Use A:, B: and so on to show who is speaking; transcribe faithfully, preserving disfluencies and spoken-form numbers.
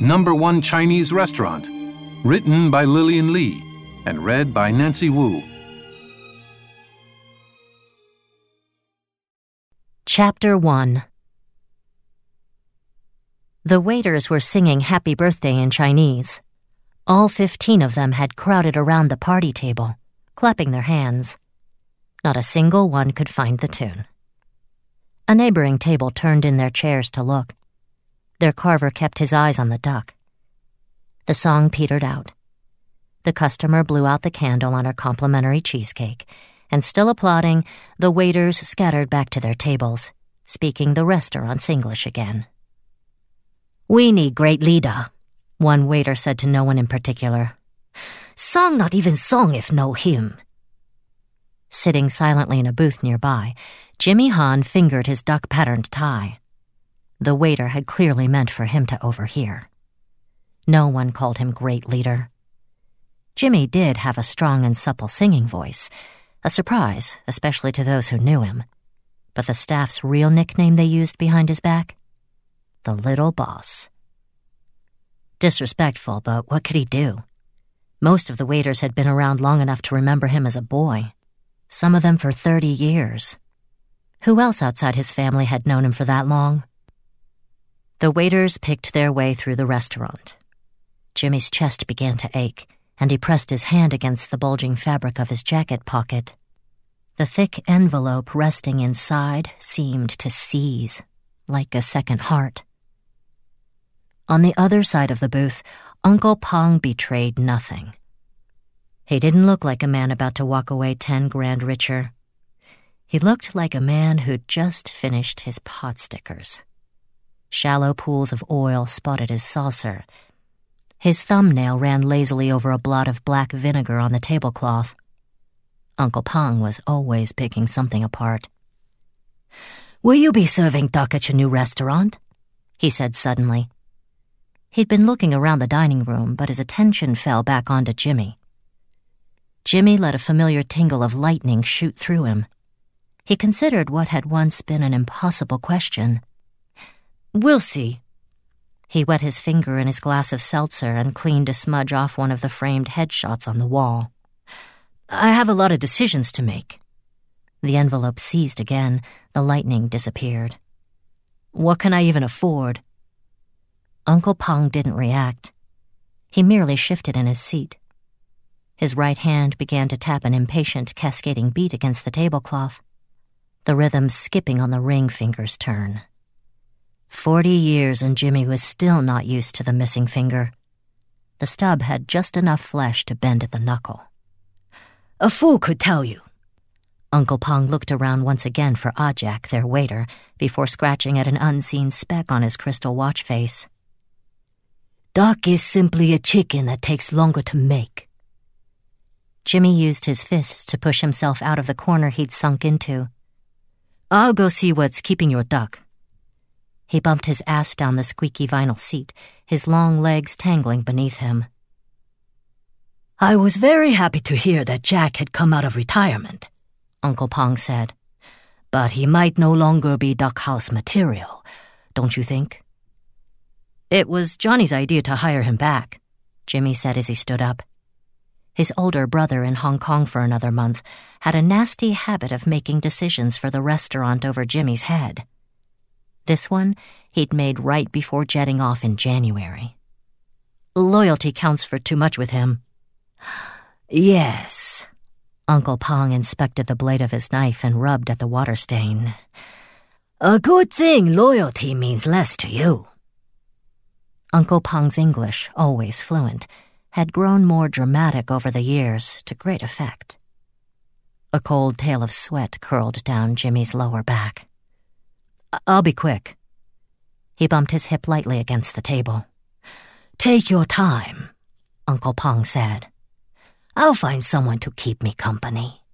A: Number One Chinese Restaurant, written by Lillian Lee and read by Nancy Wu.
B: Chapter one. The waiters were singing Happy Birthday in Chinese. All fifteen of them had crowded around the party table, clapping their hands. Not a single one could find the tune. A neighboring table turned in their chairs to look. Their carver kept his eyes on the duck. The song petered out. The customer blew out the candle on her complimentary cheesecake, and still applauding, the waiters scattered back to their tables, speaking the restaurant's English again. "We need great leader," one waiter said to no one in particular. "Song not even song if no him." Sitting silently in a booth nearby, Jimmy Han fingered his duck-patterned tie. The waiter had clearly meant for him to overhear. No one called him great leader. Jimmy did have a strong and supple singing voice, a surprise, especially to those who knew him. But the staff's real nickname they used behind his back? The Little Boss. Disrespectful, but what could he do? Most of the waiters had been around long enough to remember him as a boy, some of them for thirty years. Who else outside his family had known him for that long? The waiters picked their way through the restaurant. Jimmy's chest began to ache, and he pressed his hand against the bulging fabric of his jacket pocket. The thick envelope resting inside seemed to seize, like a second heart. On the other side of the booth, Uncle Pong betrayed nothing. He didn't look like a man about to walk away ten grand richer. He looked like a man who'd just finished his pot stickers. Shallow pools of oil spotted his saucer. His thumbnail ran lazily over a blot of black vinegar on the tablecloth. Uncle Pong was always picking something apart. "Will you be serving duck at your new restaurant?" he said suddenly. He'd been looking around the dining room, but his attention fell back onto Jimmy. Jimmy let a familiar tingle of lightning shoot through him. He considered what had once been an impossible question. "We'll see." He wet his finger in his glass of seltzer and cleaned a smudge off one of the framed headshots on the wall. "I have a lot of decisions to make." The envelope seized again. The lightning disappeared. "What can I even afford?" Uncle Pong didn't react. He merely shifted in his seat. His right hand began to tap an impatient, cascading beat against the tablecloth, the rhythm skipping on the ring finger's turn. Forty years and Jimmy was still not used to the missing finger. The stub had just enough flesh to bend at the knuckle. "A fool could tell you." Uncle Pong looked around once again for Ajak, their waiter, before scratching at an unseen speck on his crystal watch face. "Duck is simply a chicken that takes longer to make." Jimmy used his fists to push himself out of the corner he'd sunk into. "I'll go see what's keeping your duck." He bumped his ass down the squeaky vinyl seat, his long legs tangling beneath him. "I was very happy to hear that Jack had come out of retirement," Uncle Pong said. "But he might no longer be duck house material, don't you think?" "It was Johnny's idea to hire him back," Jimmy said as he stood up. His older brother in Hong Kong for another month had a nasty habit of making decisions for the restaurant over Jimmy's head. This one he'd made right before jetting off in January. "Loyalty counts for too much with him." "Yes." Uncle Pong inspected the blade of his knife and rubbed at the water stain. "A good thing loyalty means less to you." Uncle Pong's English, always fluent, had grown more dramatic over the years, to great effect. A cold tail of sweat curled down Jimmy's lower back. "I'll be quick." He bumped his hip lightly against the table. "Take your time," Uncle Pong said. "I'll find someone to keep me company."